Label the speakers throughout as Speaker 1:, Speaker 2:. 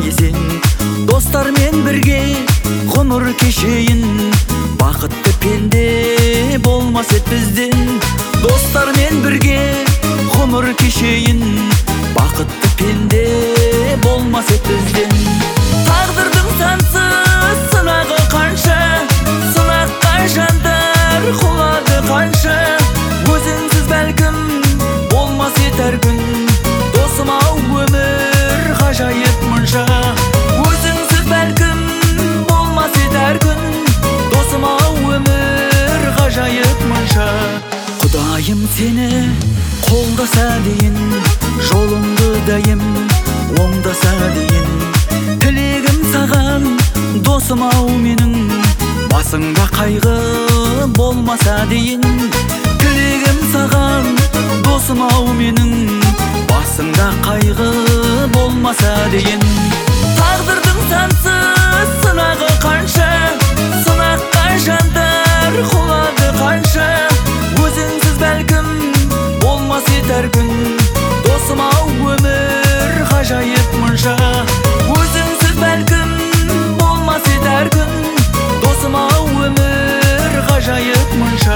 Speaker 1: кезең, достармен бірге ғұмыр кешейін. Бақытты пенде болмас ед бізден, достармен бірге ғұмыр кешейін. Бақытты пенде болмас ед бізден. Тағдырдың сансыз сынағы қанша, сынаққа жандар құлады қанша. Өзіңсіз бәлкім болмас ед әр күн, досым-ау өмір ғажайып мұнша. Өзіңсіз бәлкім болмас ед әр күн, досым-ау өмір ғажайып мұнша. Құдайым сені қолдаса дейін, жолыңды дайым оңдаса дейін. Тілегім саған досым-ау менің, басыңда қайғы болмаса дейін. Тілегім саған досым-ау менің, басыңда қайғы болмаса дейін. Тағдырдың сансыз сынағы қанша, сынаққа жандар құлады қанша. Өзіңсіз бәлкім болмас ед әр күн, досым-ау өмір ғажайып мұнша. Өзіңсіз бәлкім болмас ед әр күн, досым-ау өмір ғажайып мұнша.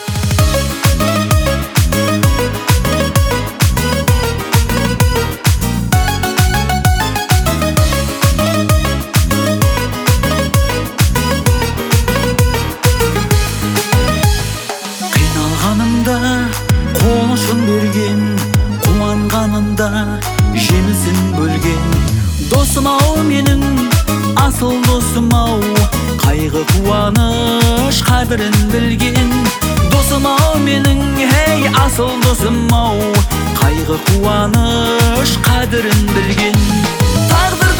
Speaker 1: Қиналғанымда қол ұшын берген, қуанғанымда жемісін бөлген. Досым-ау менің, асыл досым-ау, қайғы қуаныш қадірін білген. Досым-ау менің, хей асыл досым-ау, қайғы қуаныш қадірін білген. Тағдыр